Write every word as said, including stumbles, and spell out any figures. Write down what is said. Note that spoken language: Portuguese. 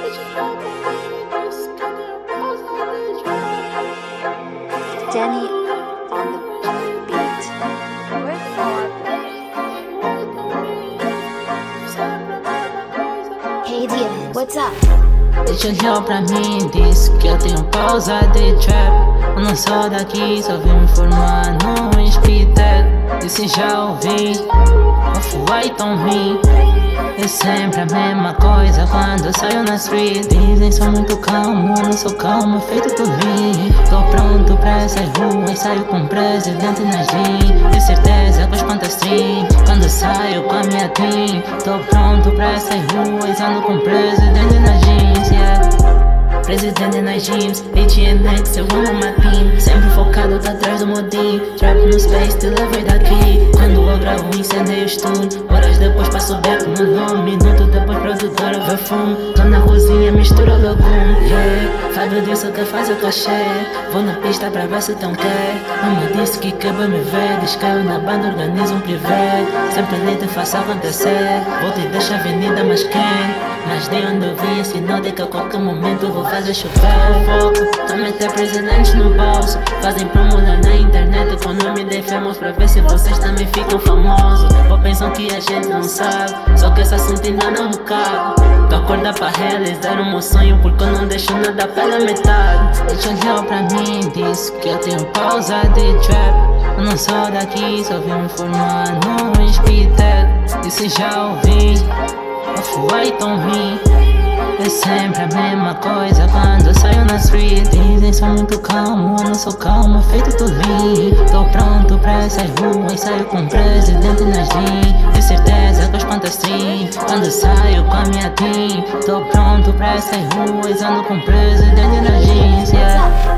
Danny on the beat. Hey Dia, what's up? Deixa olhar pra mim, disse que eu tenho pausa de trap. Eu não sou daqui, só vim me formar no Inspitec. Disse já ouvi, off-white tão ruim. É sempre a mesma coisa quando eu saio na street. Dizem sou muito calmo, eu não sou calmo, feito por mim. Tô pronto pra essas ruas, saio com presidente na jeans. De certeza com as contas stream, quando saio com a minha team. Tô pronto pra essas ruas, ando com presidente na jeans, yeah. Presidente nas jeans, H and X, eu amo uma team. Sempre focado, tá atrás do modinho. Trap no space, te levei daqui. Quando eu gravo, incendei o estúdio. Horas depois passo o beco no nome. Minuto depois produtora vê fumo. Tô na cozinha, mistura legume, yeah. Fado disso que faz o cachê. Vou na pista pra ver se tão quer. Mama disse que quer me ver. Diz que eu na banda organizo um privê. Sempre ali te faço acontecer. Vou te deixar avenida, mas quem? Mas de onde eu vim, sinal de que a qualquer momento vou fazer chover. Foco, também ter presidentes no bolso. Fazem promolar na internet com o nome de famous pra ver se vocês também ficam famosos. Ou pensam que a gente não sabe, só que esse assunto ainda não me cabe. Tô acordar pra realizar o meu sonho, porque eu não deixo nada pela metade. Deixa olhar pra mim, disse que eu tenho pausa de trap. Eu não sou daqui, só vim me formar no Inspitec. Disse já ouvi, off-white tão ruim. É sempre a mesma coisa quando eu saio na street. Dizem sou muito calmo, eu não sou calmo, feito por mim. Tô pronto pra essas ruas, saio com presidente na jeans. De certeza com as contas stream, quando saio com a minha team. Tô pronto pra essas ruas, ando com presidente na jeans, yeah.